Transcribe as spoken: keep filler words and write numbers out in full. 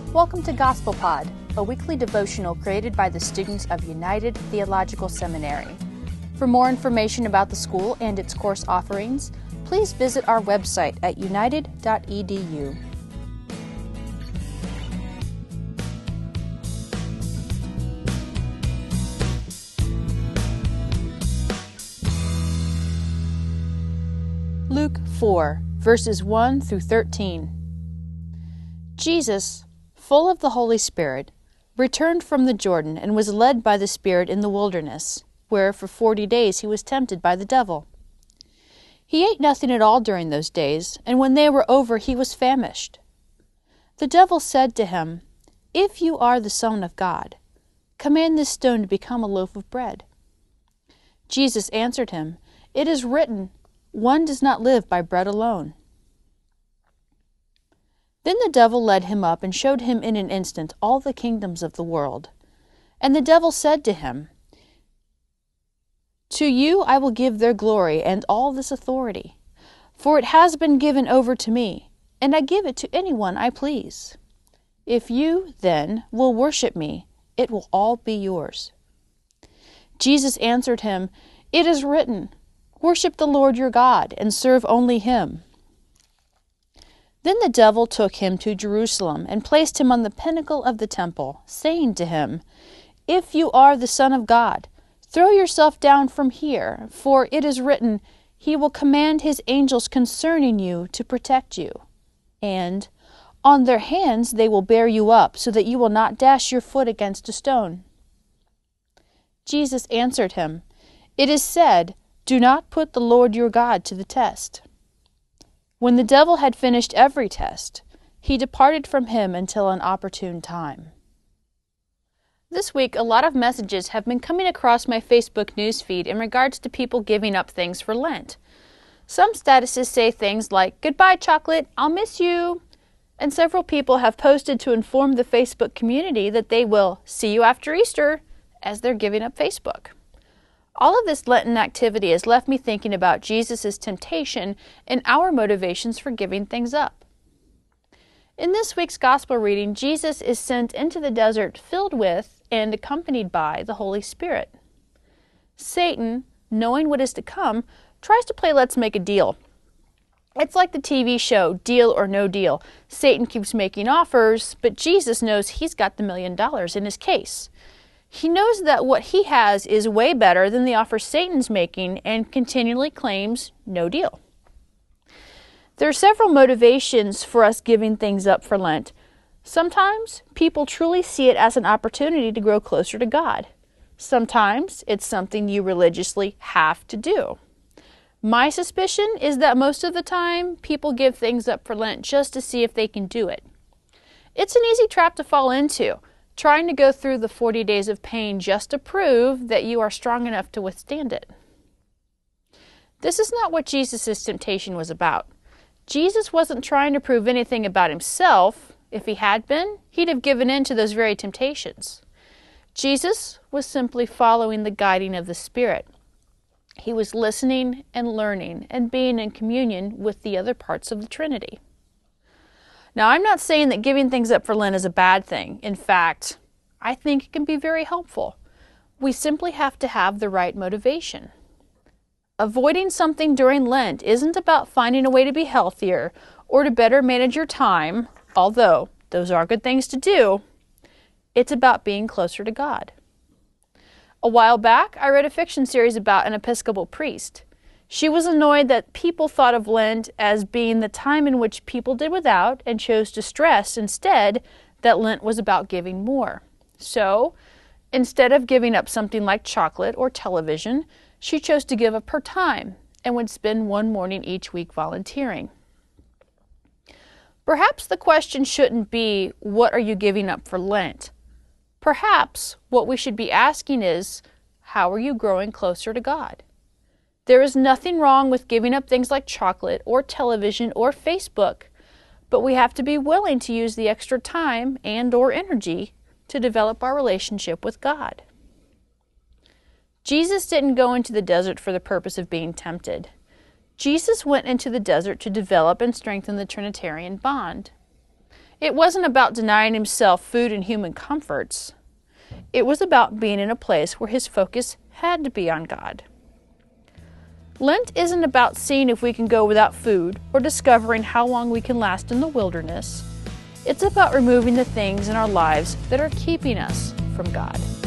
Welcome to Gospel Pod, a weekly devotional created by the students of United Theological Seminary. For more information about the school and its course offerings, please visit our website at united dot e d u. Luke four, verses one through thirteen. Jesus, full of the Holy Spirit, returned from the Jordan and was led by the Spirit in the wilderness, where for forty days he was tempted by the devil. He ate nothing at all during those days, and when they were over he was famished. The devil said to him, "If you are the Son of God, command this stone to become a loaf of bread." Jesus answered him, "It is written, one does not live by bread alone." Then the devil led him up and showed him in an instant all the kingdoms of the world. And the devil said to him, "To you I will give their glory and all this authority, for it has been given over to me, and I give it to anyone I please. If you, then, will worship me, it will all be yours." Jesus answered him, "It is written, worship the Lord your God, and serve only him." Then the devil took him to Jerusalem and placed him on the pinnacle of the temple, saying to him, "If you are the Son of God, throw yourself down from here, for it is written, he will command his angels concerning you to protect you. And on their hands they will bear you up, so that you will not dash your foot against a stone." Jesus answered him, "It is said, do not put the Lord your God to the test." When the devil had finished every test, he departed from him until an opportune time. This week, a lot of messages have been coming across my Facebook newsfeed in regards to people giving up things for Lent. Some statuses say things like, "Goodbye, chocolate, I'll miss you." And several people have posted to inform the Facebook community that they will see you after Easter as they're giving up Facebook. All of this Lenten activity has left me thinking about Jesus' temptation and our motivations for giving things up. In this week's Gospel reading, Jesus is sent into the desert filled with and accompanied by the Holy Spirit. Satan, knowing what is to come, tries to play let's make a deal. It's like the T V show Deal or No Deal. Satan keeps making offers, but Jesus knows he's got the million dollars in his case. He knows that what he has is way better than the offer Satan's making and continually claims no deal. There are several motivations for us giving things up for Lent. Sometimes people truly see it as an opportunity to grow closer to God. Sometimes it's something you religiously have to do. My suspicion is that most of the time people give things up for Lent just to see if they can do it. It's an easy trap to fall into, trying to go through the forty days of pain just to prove that you are strong enough to withstand it. This is not what Jesus' temptation was about. Jesus wasn't trying to prove anything about himself. If he had been, he'd have given in to those very temptations. Jesus was simply following the guiding of the Spirit. He was listening and learning and being in communion with the other parts of the Trinity. Now, I'm not saying that giving things up for Lent is a bad thing. In fact, I think it can be very helpful. We simply have to have the right motivation. Avoiding something during Lent isn't about finding a way to be healthier or to better manage your time, although those are good things to do. It's about being closer to God. A while back, I read a fiction series about an Episcopal priest. She was annoyed that people thought of Lent as being the time in which people did without and chose to stress instead that Lent was about giving more. So, instead of giving up something like chocolate or television, she chose to give up her time and would spend one morning each week volunteering. Perhaps the question shouldn't be, what are you giving up for Lent? Perhaps what we should be asking is, how are you growing closer to God? There is nothing wrong with giving up things like chocolate or television or Facebook, but we have to be willing to use the extra time and or energy to develop our relationship with God. Jesus didn't go into the desert for the purpose of being tempted. Jesus went into the desert to develop and strengthen the Trinitarian bond. It wasn't about denying himself food and human comforts. It was about being in a place where his focus had to be on God. Lent isn't about seeing if we can go without food or discovering how long we can last in the wilderness. It's about removing the things in our lives that are keeping us from God.